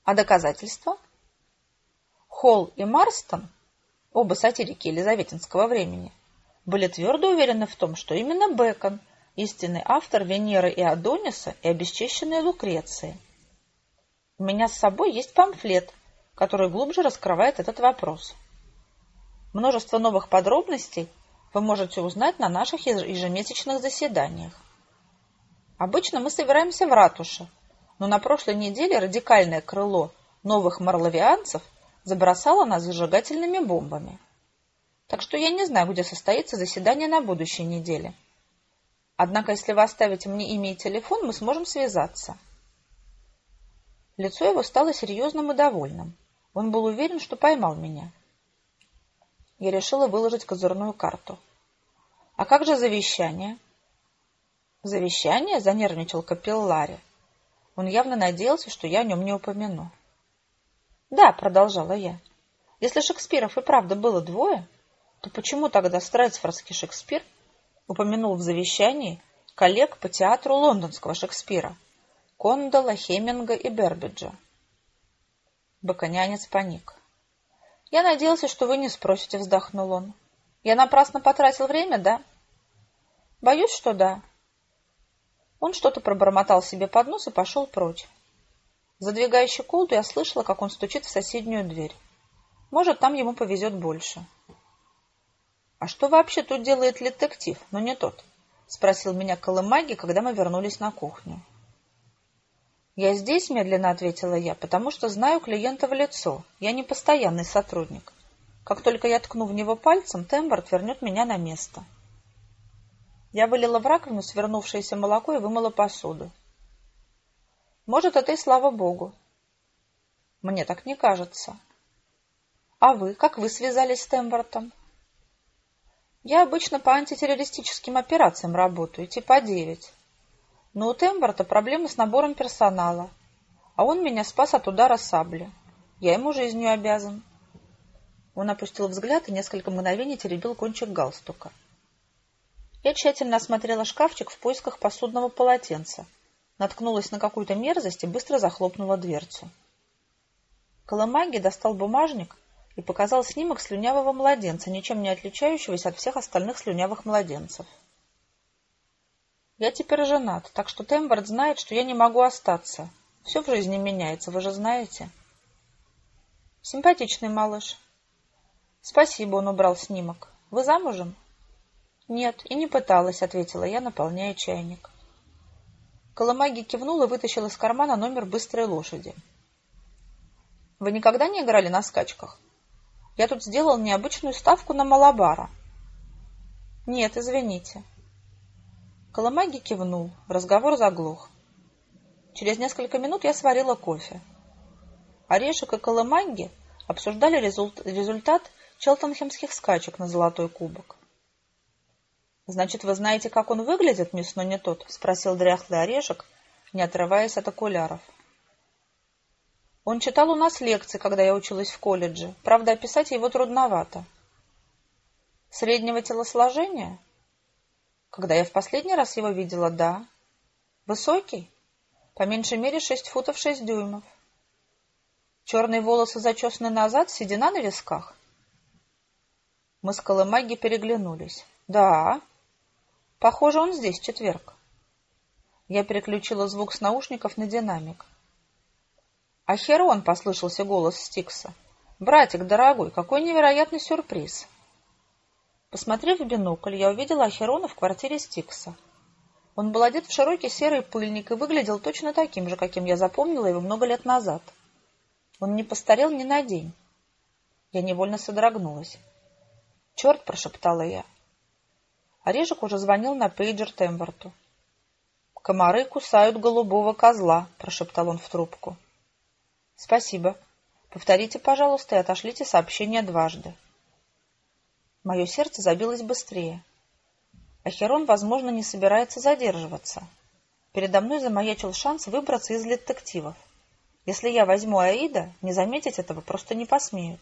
А доказательства? Холл и Марстон, оба сатирики елизаветинского времени, были твердо уверены в том, что именно Бэкон – истинный автор Венеры и Адониса и обесчещенной Лукреции. У меня с собой есть памфлет, который глубже раскрывает этот вопрос. Множество новых подробностей вы можете узнать на наших ежемесячных заседаниях. Обычно мы собираемся в ратуше, но на прошлой неделе радикальное крыло новых марловианцев забросало нас зажигательными бомбами. Так что я не знаю, где состоится заседание на будущей неделе. Однако, если вы оставите мне имя и телефон, мы сможем связаться. Лицо его стало серьезным и довольным. Он был уверен, что поймал меня. Я решила выложить козырную карту. «А как же завещание?» «Завещание?» — занервничал Капеллари. Он явно надеялся, что я о нем не упомяну. «Да», — продолжала я, — «если Шекспиров и правда было двое, то почему тогда Стрэдсфордский Шекспир упомянул в завещании коллег по театру лондонского Шекспира, Кондала, Хеминга и Бербиджа?» Баконянец паник. «Я надеялся, что вы не спросите», — вздохнул он. «Я напрасно потратил время, да?» «Боюсь, что да». Он что-то пробормотал себе под нос и пошел прочь. Задвигая щеколду, я слышала, как он стучит в соседнюю дверь. Может, там ему повезет больше. «А что вообще тут делает детектив, но не тот?» — спросил меня Колымаги, когда мы вернулись на кухню. «Я здесь», — медленно ответила я, — «потому что знаю клиента в лицо. Я не постоянный сотрудник. Как только я ткну в него пальцем, Темборд вернет меня на место». Я вылила в раковину свернувшееся молоко и вымыла посуду. «Может, это и слава богу». «Мне так не кажется». «А вы? Как вы связались с Тембортом?» «Я обычно по антитеррористическим операциям работаю, типа 9. Но у Темборта проблемы с набором персонала, а он меня спас от удара сабли. Я ему жизнью обязан». Он опустил взгляд и несколько мгновений теребил кончик галстука. Я тщательно осмотрела шкафчик в поисках посудного полотенца, наткнулась на какую-то мерзость и быстро захлопнула дверцу. Колымаги достал бумажник и показал снимок слюнявого младенца, ничем не отличающегося от всех остальных слюнявых младенцев. «Я теперь женат, так что Темборд знает, что я не могу остаться. Все в жизни меняется, вы же знаете». «Симпатичный малыш». «Спасибо», — он убрал снимок. «Вы замужем?» «Нет, и не пыталась», — ответила я, наполняя чайник. Колымаги кивнул и вытащил из кармана номер быстрой лошади. «Вы никогда не играли на скачках? Я тут сделал необычную ставку на Малабара». «Нет, извините». Колымаги кивнул, разговор заглох. Через несколько минут я сварила кофе. Орешек и Колымаги обсуждали результат челтенхемских скачек на золотой кубок. «Значит, вы знаете, как он выглядит, мисс, но не тот?» — спросил дряхлый Орешек, не отрываясь от окуляров. «Он читал у нас лекции, когда я училась в колледже. Правда, описать его трудновато». «Среднего телосложения?» «Когда я в последний раз его видела, да». «Высокий?» «По меньшей мере 6 футов 6 дюймов». «Черные волосы зачесаны назад, седина на висках?» Мы с Колымаги переглянулись. «Да». «Похоже, он здесь в четверг». Я переключила звук с наушников на динамик. «Ахерон!» — послышался голос Стикса. «Братик, дорогой, какой невероятный сюрприз!» Посмотрев в бинокль, я увидела Ахерона в квартире Стикса. Он был одет в широкий серый пыльник и выглядел точно таким же, каким я запомнила его много лет назад. Он не постарел ни на день. Я невольно содрогнулась. «Черт!» — прошептала я. Орешек уже звонил на пейджер Темборту. «Комары кусают голубого козла», — прошептал он в трубку. «Спасибо. Повторите, пожалуйста, и отошлите сообщение дважды». Мое сердце забилось быстрее. Ахерон, возможно, не собирается задерживаться. Передо мной замаячил шанс выбраться из детективов. Если я возьму Аида, не заметить этого просто не посмеют.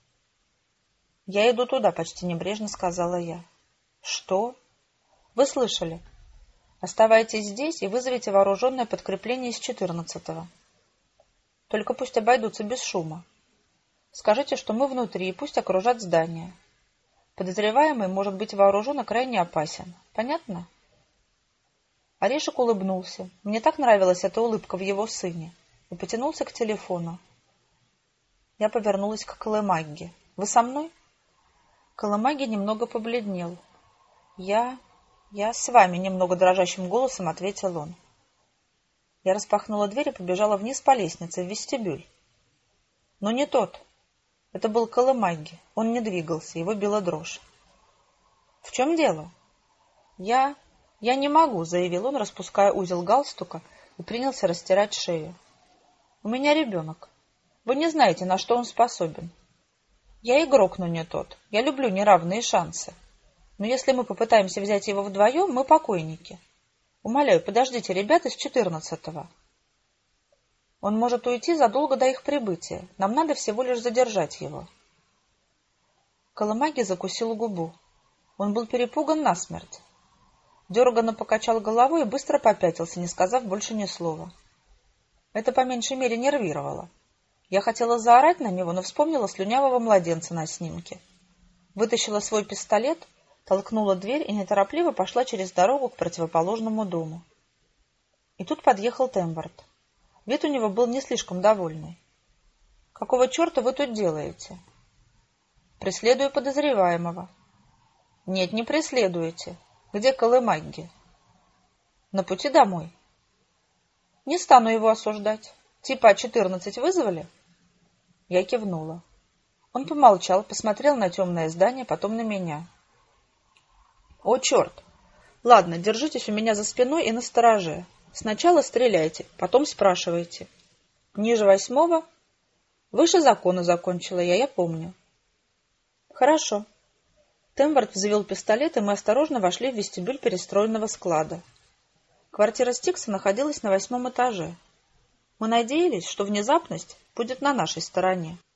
«Я иду туда», — почти небрежно сказала я. «Что?» «Вы слышали. Оставайтесь здесь и вызовите вооруженное подкрепление из 14-го». Только пусть обойдутся без шума. Скажите, что мы внутри, и пусть окружат здание. Подозреваемый может быть вооружен и крайне опасен. Понятно?» Орешек улыбнулся. Мне так нравилась эта улыбка в его сыне. И потянулся к телефону. Я повернулась к Колымаге. «Вы со мной?» Колымаги немного побледнел. «Я с вами», — немного дрожащим голосом ответил он. Я распахнула дверь и побежала вниз по лестнице, в вестибюль. Но не тот. Это был Колымаги. Он не двигался, его била дрожь. «В чем дело?» «Я не могу», — заявил он, распуская узел галстука, и принялся растирать шею. «У меня ребенок. Вы не знаете, на что он способен. Я игрок, но не тот. Я люблю неравные шансы. Но если мы попытаемся взять его вдвоем, мы покойники. Умоляю, подождите ребят из 14-го. Он может уйти задолго до их прибытия. Нам надо всего лишь задержать его». Колымаги закусил губу. Он был перепуган насмерть. Дерганно покачал головой и быстро попятился, не сказав больше ни слова. Это по меньшей мере нервировало. Я хотела заорать на него, но вспомнила слюнявого младенца на снимке. Вытащила свой пистолет, толкнула дверь и неторопливо пошла через дорогу к противоположному дому. И тут подъехал Темберт. Вид у него был не слишком довольный. «Какого черта вы тут делаете?» «Преследую подозреваемого». «Нет, не преследуете. Где Колымаги?» «На пути домой». «Не стану его осуждать. Типа 14 вызвали?» Я кивнула. Он помолчал, посмотрел на темное здание, потом на меня. «О, черт! Ладно, держитесь у меня за спиной и настороже. Сначала стреляйте, потом спрашивайте. Ниже 8-го? Выше закона, закончила я помню». «Хорошо». Темберт взвел пистолет, и мы осторожно вошли в вестибюль перестроенного склада. Квартира Стикса находилась на 8-м этаже. Мы надеялись, что внезапность будет на нашей стороне.